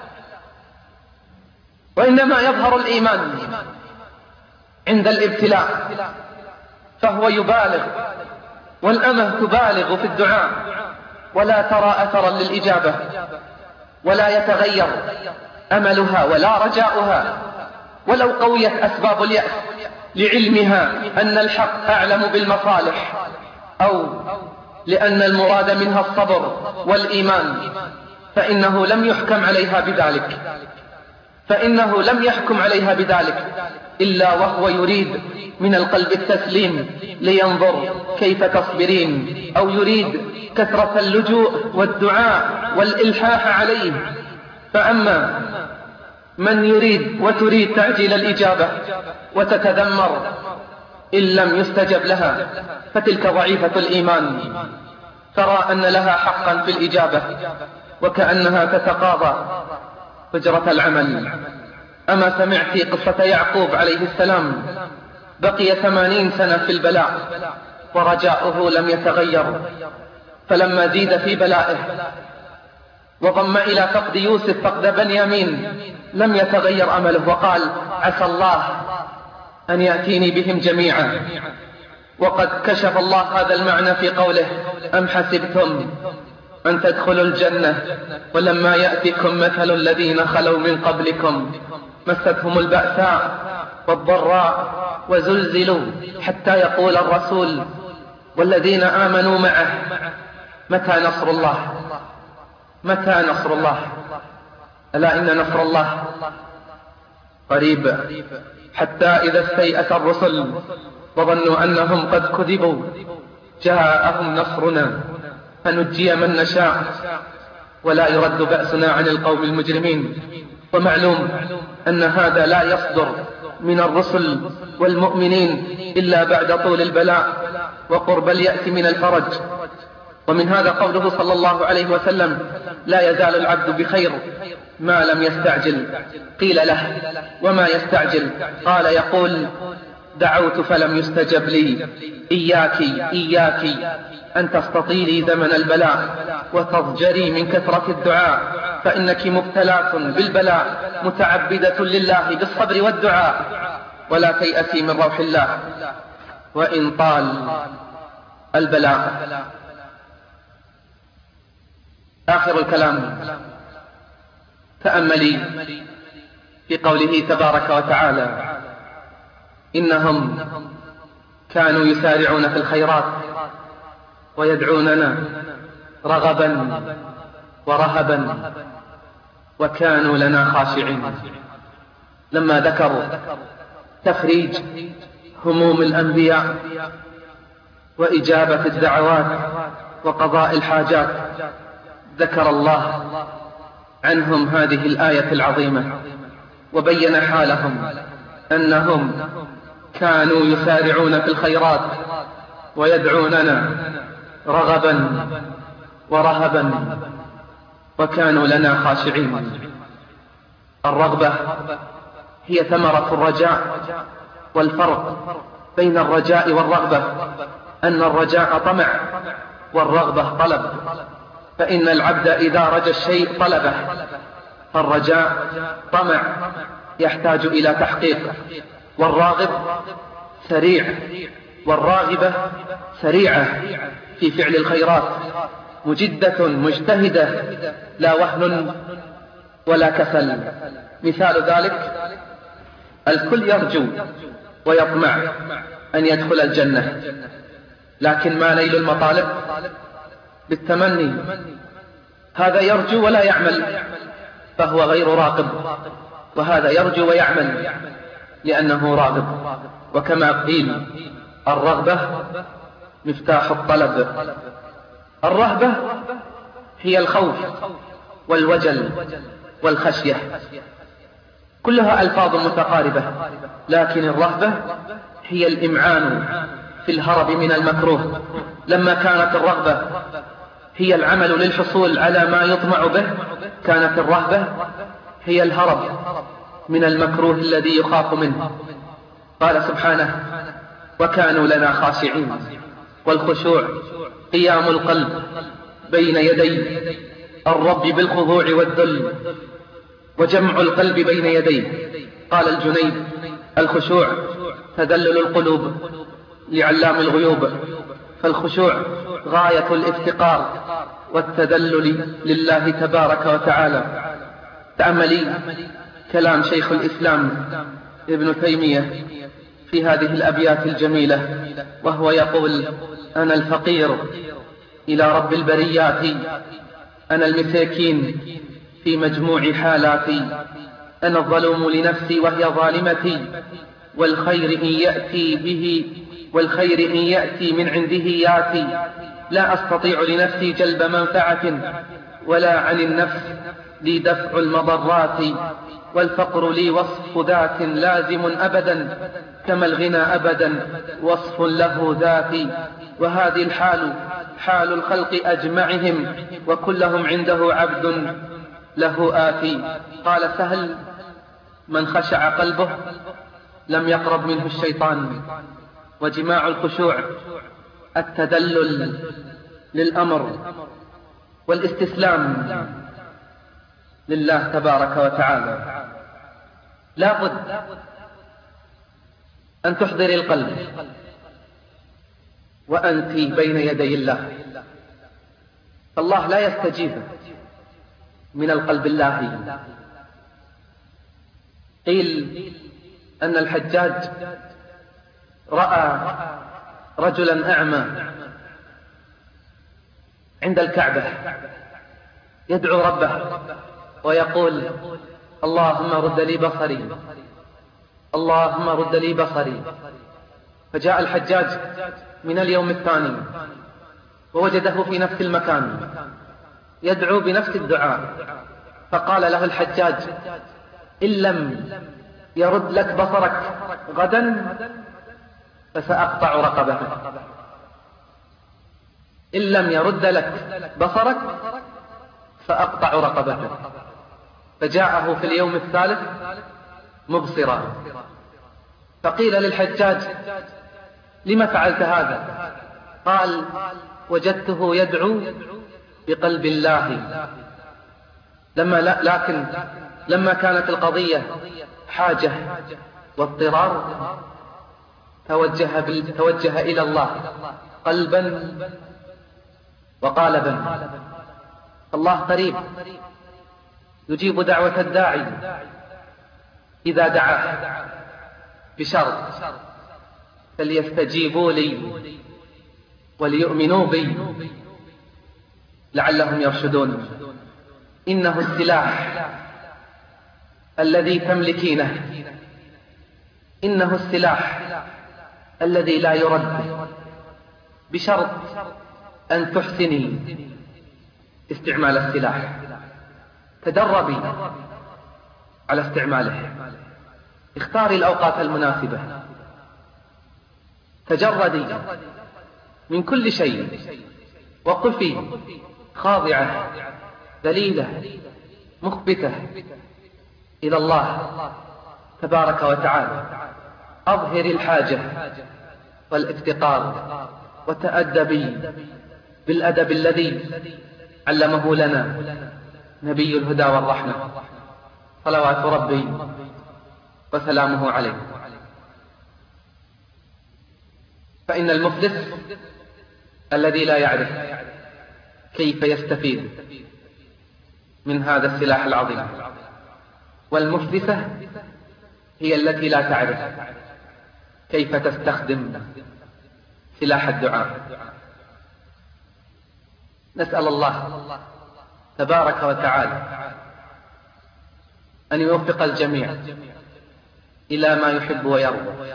وإنما يظهر الإيمان عند الابتلاء، فهو يبالغ والأمة تبالغ في الدعاء ولا ترى أثرا للإجابة ولا يتغير أملها ولا رجاؤها ولو قويت أسباب اليأس لعلمها أن الحق أعلم بالمصالح أو لأن المراد منها الصبر والإيمان، فإنه لم يحكم عليها بذلك فإنه لم يحكم عليها بذلك إلا وهو يريد من القلب التسليم لينظر كيف تصبرين، أو يريد كثرة اللجوء والدعاء والإلحاح عليه. فأما من يريد وتريد تعجيل الإجابة وتتذمر إن لم يستجب لها، فتلك ضعيفة الإيمان، ترى أن لها حقا في الإجابة وكأنها تتقاضى أجرة العمل. أما سمعت قصة يعقوب عليه السلام؟ بقي ثمانين سنة في البلاء ورجاؤه لم يتغير، فلما زيد في بلائه وضم إلى فقد يوسف فقد بنيامين لم يتغير أمله، وقال: عسى الله أن يأتيني بهم جميعا. وقد كشف الله هذا المعنى في قوله: أم حسبتم أن تدخلوا الجنة ولما يأتكم مثل الذين خلوا من قبلكم مستهم البأساء والضراء وزلزلوا حتى يقول الرسول والذين آمنوا معه متى نصر الله متى نصر الله ألا إن نصر الله قريب. حتى إذا استيأس الرسل وظنوا أنهم قد كذبوا جاءهم نصرنا فنجي من نشاء ولا يرد بأسنا عن القوم المجرمين. ومعلوم أن هذا لا يصدر من الرسل والمؤمنين إلا بعد طول البلاء وقرب اليأس من الفرج. ومن هذا قوله صلى الله عليه وسلم لا يزال العبد بخير ما لم يستعجل. قيل له وما يستعجل؟ قال يقول دعوت فلم يستجب لي، إياك إياك أن تستطيلي زمن البلاء وتضجري من كثرة الدعاء، فإنك مبتلاة بالبلاء متعبدة لله بالصبر والدعاء، ولا تيأسي من روح الله وإن طال البلاء. آخر الكلام تأملي في قوله تبارك وتعالى إنهم كانوا يسارعون في الخيرات ويدعوننا رغبا ورهبا وكانوا لنا خاشعين. لما ذكروا تفريج هموم الأنبياء وإجابة الدعوات وقضاء الحاجات ذكر الله عنهم هذه الآية العظيمة وبين حالهم أنهم كانوا يسارعون في الخيرات ويدعوننا رغبا ورهبا وكانوا لنا خاشعين. الرغبة هي ثمرة الرجاء، والفرق بين الرجاء والرغبة أن الرجاء طمع والرغبة طلب، فإن العبد إذا رجى الشيء طلبه، فالرجاء طمع يحتاج إلى تحقيق، والراغب سريع والراغبة سريعة في فعل الخيرات، مجدة مجتهدة لا وهن ولا كسل. مثال ذلك الكل يرجو ويطمع أن يدخل الجنة، لكن ما نيل المطالب بالتمني. هذا يرجو ولا يعمل فهو غير راغب، وهذا يرجو ويعمل لأنه راغب. وكما قيل الرغبة مفتاح الطلب. الرهبة هي الخوف والوجل والخشية، كلها ألفاظ متقاربة، لكن الرهبة هي الإمعان في الهرب من المكروه. لما كانت الرغبة هي العمل للحصول على ما يطمع به، كانت الرهبة هي الهرب من المكروه الذي يخاف منه. قال سبحانه وكانوا لنا خاشعين. والخشوع قيام القلب بين يدي الرب بالخضوع والذل وجمع القلب بين يديه. قال الجنيد الخشوع تذلل القلوب لعلام الغيوب، فالخشوع غاية الافتقار والتذلل لله تبارك وتعالى. تأملي كلام شيخ الإسلام ابن تيمية في هذه الأبيات الجميلة وهو يقول أنا الفقير إلى رب البريات، أنا المساكين في مجموع حالاتي، أنا الظلوم لنفسي وهي ظالمتي، والخير إن يأتي به والخير إن يأتي من عنده ياتي، لا أستطيع لنفسي جلب منفعة ولا عن النفس لي دفع المضرات، والفقر لي وصف ذات لازم أبدا كما الغنى أبدا وصف له ذاتي، وهذه الحال حال الخلق أجمعهم وكلهم عنده عبد له آتي. قال سهل من خشع قلبه لم يقرب منه الشيطان. وجماع الخشوع التذلل للأمر والاستسلام لله تبارك وتعالى. لا بد أن تحضري القلب وأنت بين يدي الله، فالله لا يستجيب من القلب اللاهي. قيل أن الحجاج رأى رجلا أعمى عند الكعبة يدعو ربه ويقول: اللهم رد لي بصري، اللهم رد لي بصري. فجاء الحجاج من اليوم الثاني ووجده في نفس المكان يدعو بنفس الدعاء، فقال له الحجاج: إن لم يرد لك بصرك غدا فسأقطع رقبتك. إن لم يرد لك بصرك فأقطع رقبتك. فجاءه في اليوم الثالث مبصرا، فقيل للحجاج: لما فعلت هذا؟ قال: وجدته يدعو بقلب الله، لما لا لكن لما كانت القضية حاجة واضطرار توجه, توجه إلى الله قلبا وقالبا. الله قريب يجيب دعوة الداعي إذا دعاه، بشرط فليستجيبوا لي وليؤمنوا بي لعلهم يرشدون. إنه السلاح الذي تملكينه، إنه السلاح الذي لا يرد، بشرط أن تحسني استعمال السلاح. تدربي على استعماله، اختاري الأوقات المناسبة، تجردي من كل شيء، وقفي خاضعة ذليلة مخبتة إلى الله تبارك وتعالى. أظهري الحاجة والافتقار، وتأدبي بالأدب الذي علمه لنا نبي الهدى والرحمة صلوات ربي وسلامه عليه. فإن المفلس الذي لا يعرف كيف يستفيد من هذا السلاح العظيم، والمفلسة هي التي لا تعرف كيف تستخدم سلاح الدعاء. نسأل الله تبارك وتعالى أن يوفق الجميع إلى ما يحب ويرضى،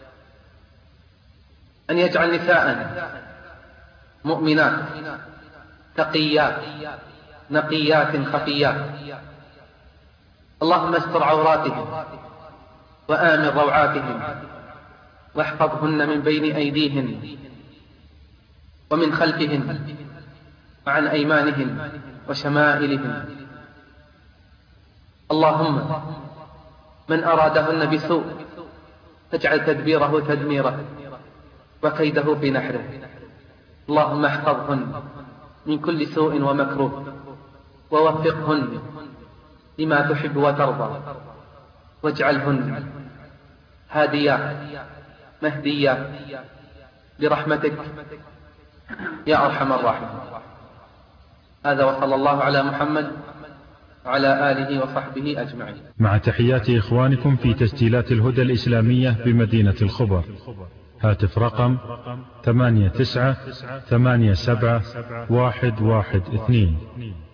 أن يجعل نساء مؤمنات تقيات نقيات خفيات. اللهم استر عوراتهم وآمن روعاتهم، واحفظهن من بين أيديهن ومن خلفهن وعن أيمانهن وشمائلهن. اللهم من أرادهن بسوء فاجعل تدبيره تدميره وكيده في نحره. اللهم احفظهن من كل سوء ومكروه، ووفقهن لما تحب وترضى، واجعلهن هاديات مهديات برحمتك يا أرحم الراحمين. هذا وصلى الله على محمد وعلى آله وصحبه أجمعين. مع تحيات إخوانكم في تسجيلات الهدى الإسلامية بمدينة الخبر. هاتف رقم ثمانية تسعة ثمانية سبعة واحد واحد اثنين.